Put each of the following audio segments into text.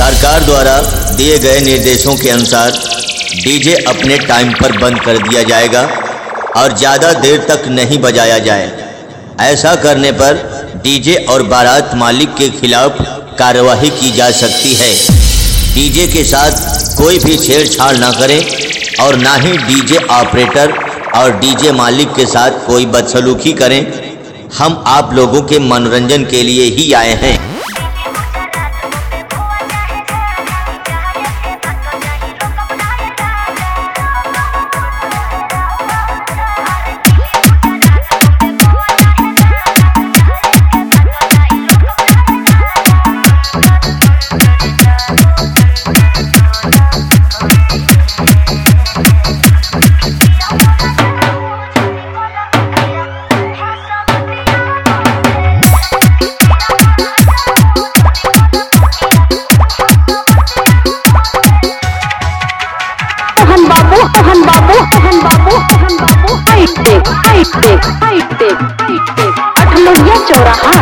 सरकार द्वारा दिए गए निर्देशों के अनुसार डीजे अपने टाइम पर बंद कर दिया जाएगा और ज़्यादा देर तक नहीं बजाया जाए। ऐसा करने पर डीजे और बारात मालिक के खिलाफ कार्रवाई की जा सकती है। डीजे के साथ कोई भी छेड़छाड़ ना करें और ना ही डीजे ऑपरेटर और डीजे मालिक के साथ कोई बदसलूकी करें। हम आप लोगों के मनोरंजन के लिए ही आए हैं। अठलोइया चौराहा।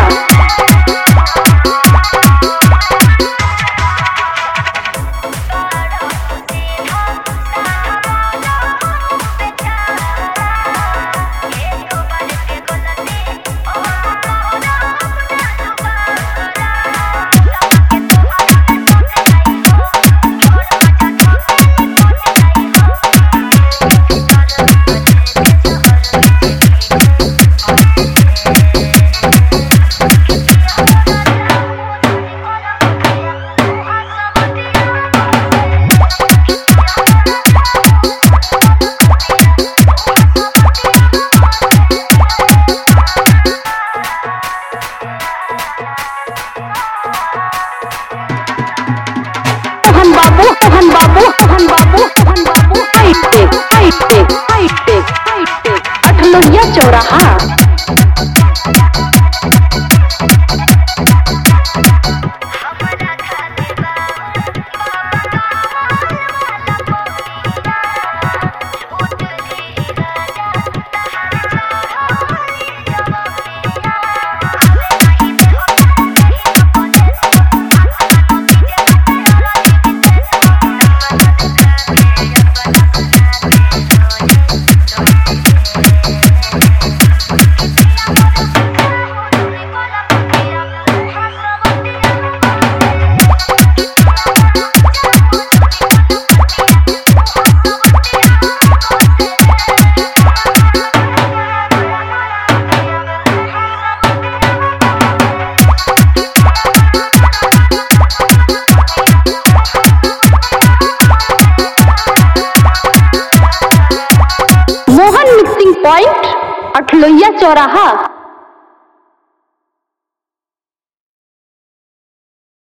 अठलोइया चौराहा। अठलोइया चौराहा।